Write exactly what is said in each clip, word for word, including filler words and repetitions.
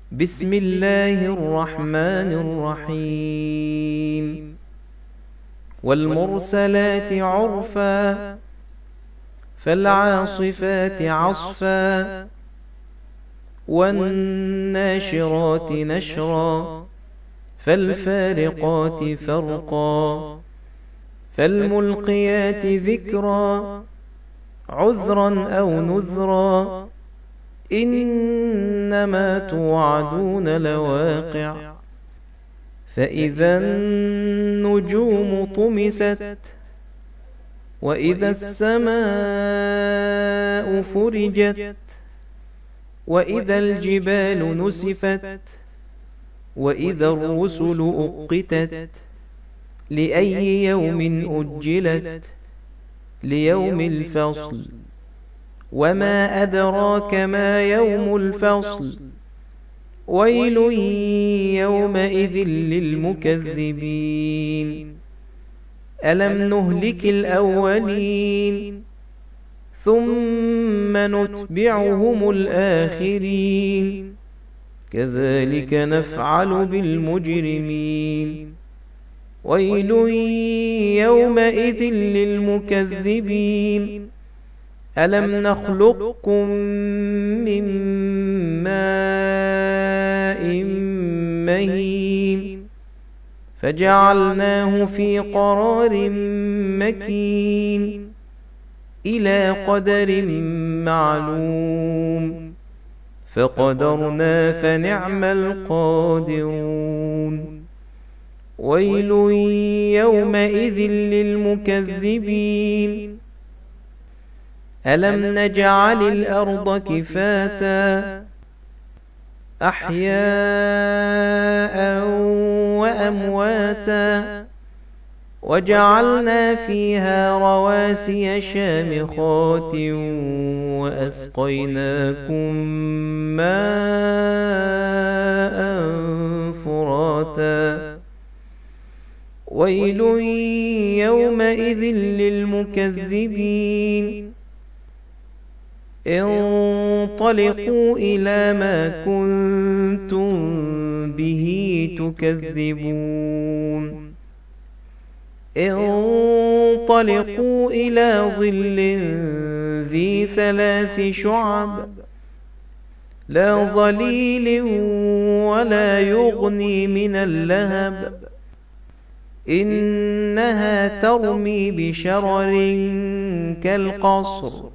بسم الله الرحمن الرحيم والمرسلات عرفا فالعاصفات عصفا والناشرات نشرا فالفارقات فرقا فالملقيات ذكرا عذرا أو نذرا إنما توعدون لواقع فإذا النجوم طمست وإذا السماء فرجت وإذا الجبال نسفت وإذا الرسل أقتت لأي يوم أجلت ليوم الفصل وما أدراك ما يوم الفصل ويل يومئذ للمكذبين ألم نهلك الأولين ثم نتبعهم الآخرين كذلك نفعل بالمجرمين ويل يومئذ للمكذبين ألم نخلقكم من ماء مهين فجعلناه في قرار مكين إلى قدر معلوم فقدرنا فنعم القادرون ويل يومئذ للمكذبين ألم نجعل الأرض كفاتا أحياء وأمواتا وجعلنا فيها رواسي شامخات وأسقيناكم ماء فراتا ويل يومئذ للمكذبين انطلقوا إلى ما كنتم به تكذبون انطلقوا إلى ظل ذي ثلاث شعب لا ظليل ولا يغني من اللهب إنها ترمي بشرر كالقصر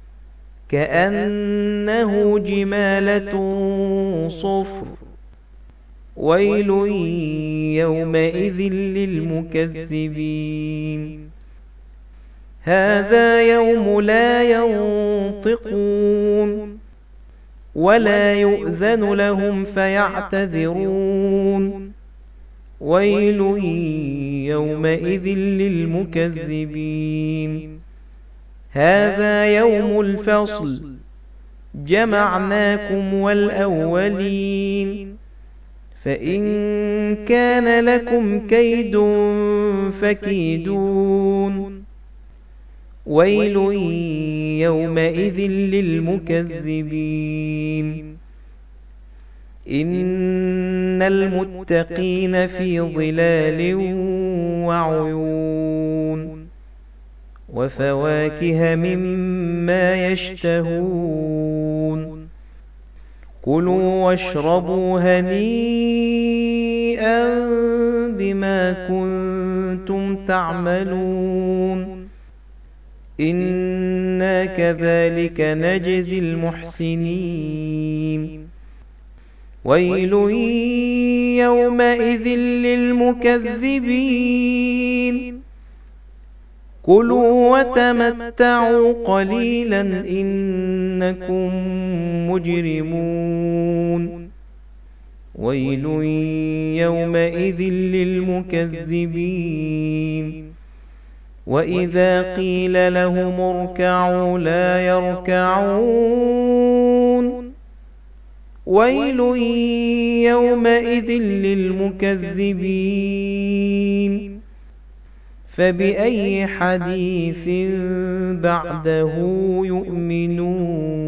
كأنه جمالة صفر ويل يومئذ للمكذبين هذا يوم لا ينطقون ولا يؤذن لهم فيعتذرون ويل يومئذ للمكذبين هذا يوم الفصل جمعناكم والأولين فإن كان لكم كيد فكيدون ويل يومئذ للمكذبين إن المتقين في ظلال وعيون وفواكه مما يشتهون كلوا واشربوا هنيئا بما كنتم تعملون إنا كذلك نجزي المحسنين ويل يومئذ للمكذبين كلوا وتمتعوا قليلا إنكم مجرمون ويل يومئذ للمكذبين وإذا قيل لهم اركعوا لا يركعون ويل يومئذ للمكذبين فبأي حديث بعده يؤمنون